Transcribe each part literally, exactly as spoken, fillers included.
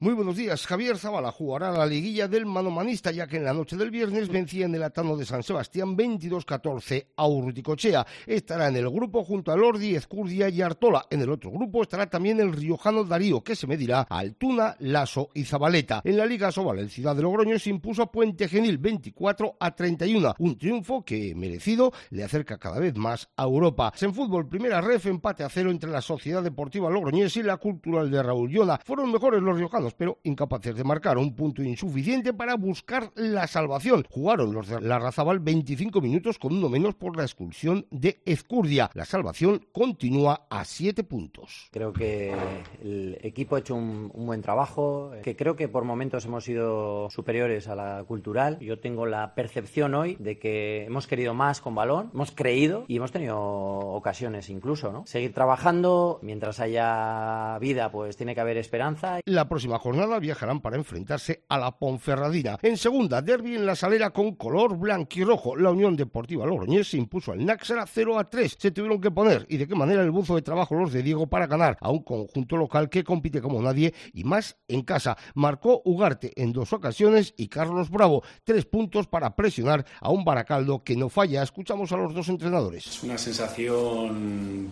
Muy buenos días. Javier Zabala jugará la liguilla del manomanista, ya que en la noche del viernes vencía en el Atano de San Sebastián veintidós catorce a Urruticochea. Estará en el grupo junto a Lordi, Ezcurdia y Artola. En el otro grupo estará también el riojano Darío, que se medirá a Altuna, Laso y Zabaleta. En la Liga Sobal, el Ciudad de Logroño se impuso a Puente Genil veinticuatro a treinta y uno. Un triunfo que, merecido, le acerca cada vez más a Europa. En fútbol, primera ref, empate a cero entre la Sociedad Deportiva Logroñés y la Cultural de Raúl Llona. Fueron mejores los riojanos, pero incapaces de marcar, un punto insuficiente para buscar la salvación. Jugaron los de Larrazábal veinticinco minutos con uno menos por la expulsión de Ezcurdia. La salvación continúa a siete puntos. Creo que el equipo ha hecho un, un buen trabajo, que creo que por momentos hemos sido superiores a la Cultural. Yo tengo la percepción hoy de que hemos querido más con balón, hemos creído y hemos tenido ocasiones incluso, ¿no? Seguir trabajando, mientras haya vida, pues tiene que haber esperanza. La próxima jornada viajarán para enfrentarse a la Ponferradina. En segunda, derbi en la Salera con color blanquirrojo. La Unión Deportiva Logroñés se impuso al Náxara cero a tres. Se tuvieron que poner, y de qué manera, el buzo de trabajo los de Diego para ganar a un conjunto local que compite como nadie y más en casa. Marcó Ugarte en dos ocasiones y Carlos Bravo. Tres puntos para presionar a un Baracaldo que no falla. Escuchamos a los dos entrenadores. Es una sensación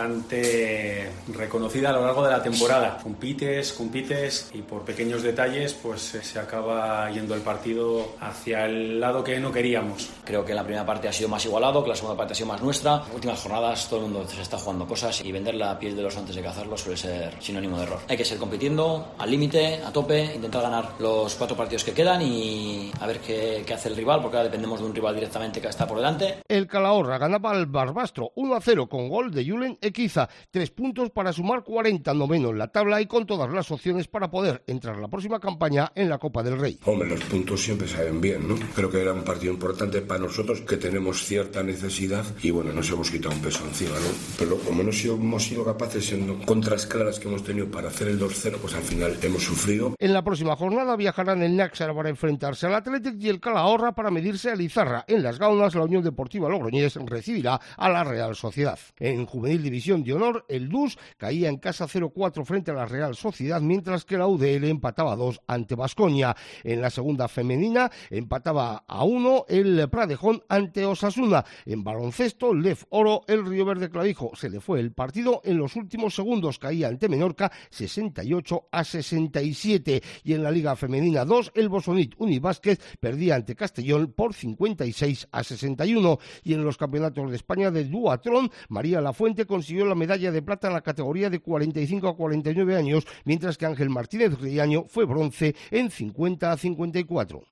bastante reconocida a lo largo de la temporada. Compites, compites y por pequeños detalles pues se acaba yendo el partido hacia el lado que no queríamos. Creo que la primera parte ha sido más igualado, que la segunda parte ha sido más nuestra. En últimas jornadas todo el mundo se está jugando cosas y vender la piel de los antes de cazarlos suele ser sinónimo de error. Hay que seguir compitiendo al límite, a tope, intentar ganar los cuatro partidos que quedan y a ver qué, qué hace el rival, porque ahora dependemos de un rival directamente que está por delante. El Calahorra ganaba al Barbastro uno a cero con gol de Julen Equiza. Tres puntos para sumar cuarenta, noveno en la tabla y con todas las opciones para poder entrar la próxima campaña en la Copa del Rey. Hombre, los puntos siempre saben bien, ¿no? Creo que era un partido importante para nosotros, que tenemos cierta necesidad y bueno, nos hemos quitado un peso encima, ¿no? Pero como no hemos sido capaces en contras claras que hemos tenido para hacer el dos cero, pues al final hemos sufrido. En la próxima jornada viajarán el Náxara para enfrentarse al Athletic y el Calahorra para medirse al Izarra. En Las Gaunas, la Unión Deportiva Logroñés recibirá a la Real Sociedad. En Juvenil División de Honor, el D U S caía en casa cero cuatro frente a la Real Sociedad, mientras que la U D L empataba a dos ante Baskonia. En la segunda femenina empataba a uno el Pradejón ante Osasuna. En baloncesto, Lef Oro, el Río Verde Clavijo se le fue el partido en los últimos segundos, caía ante Menorca sesenta y ocho a sesenta y siete. Y en la Liga Femenina dos, el Bosonit Unibásquet perdía ante Castellón por cincuenta y seis a sesenta y uno. Y en los campeonatos de España de duatlón, María Lafuente consiguió la medalla de plata en la categoría de cuarenta y cinco a cuarenta y nueve años, mientras que Ángel Martínez Riaño fue bronce en cincuenta a cincuenta y cuatro.